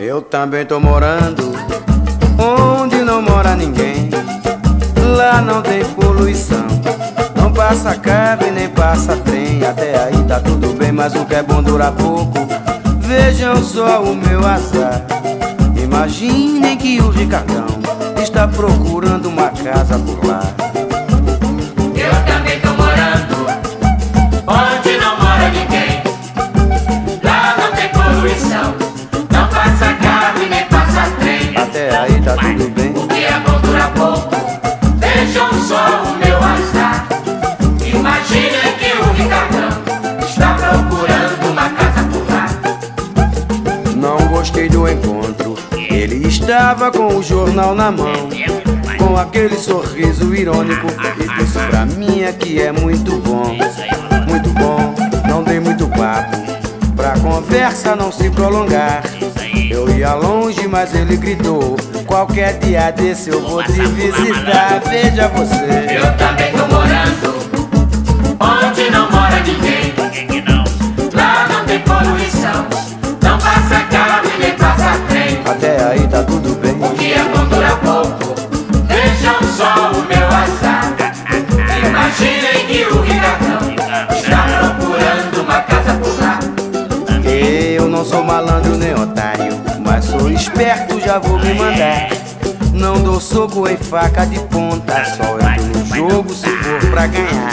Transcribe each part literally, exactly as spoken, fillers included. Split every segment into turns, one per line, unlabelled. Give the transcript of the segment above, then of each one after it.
Eu também tô morando onde não mora ninguém. Lá não tem poluição, não passa carro e nem passa trem. Até aí tá tudo bem, mas o que é bom dura pouco. Vejam só o meu azar. Imaginem que o Ricardão está procurando uma casa por lá.
Eu também tô morando onde não mora ninguém. Lá não tem poluição, não passa carro e nem passa trem.
Até aí tá tudo bem,
o que é bom dura pouco. Vejam só o meu azar. Imaginem que o Ricardão está procurando uma casa por lá.
não gostei do encontro. Ele estava com o jornal na mão, com aquele sorriso irônico, e disse pra mim é que é muito bom, muito bom. Não dei muito papo pra conversa não se prolongar. Eu ia longe, mas ele gritou: qualquer dia desse eu vou te visitar. Veja você,
Eu também tô morando onde não mora ninguém. Lá não tem poluição, não passa carro e nem passa trem.
até aí tá tudo bem.
O que é bom dura pouco. Vejam só o meu azar. Imaginem que o Ricardão está procurando uma casa por lá.
Eu não sou malandro nem otário, mas sou esperto, já vou me mandar. Não dou soco em faca de ponta, só entro no jogo se for pra ganhar.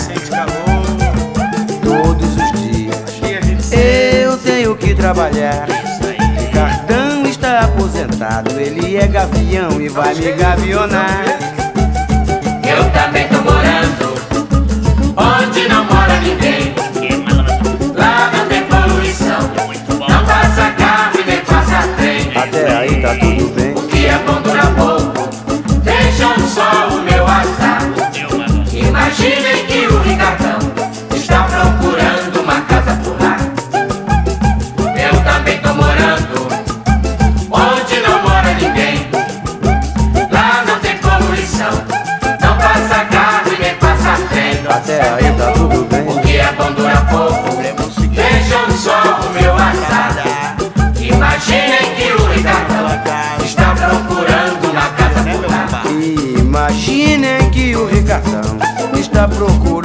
Todos os dias eu tenho que trabalhar. Ricardão está aposentado, ele é gavião e vai me gavionar.
Eu também tô morando onde não mora ninguém. Lá não tem poluição, não passa carro e nem passa trem.
Até aí tá tudo bem,
O que é bom dura pouco. Vejam só o meu azar. Imaginem que o Ricardão está procurando uma casa por lá. Eu também tô morando onde não mora ninguém. Lá não tem poluição, não passa carro e nem passa trem.
até aí tá tudo bem.
O que é bom dura pouco. Vejam só o meu azar. Imaginem que o Ricardão está procurando uma casa por lá.
Imaginem que o Ricardão está procurando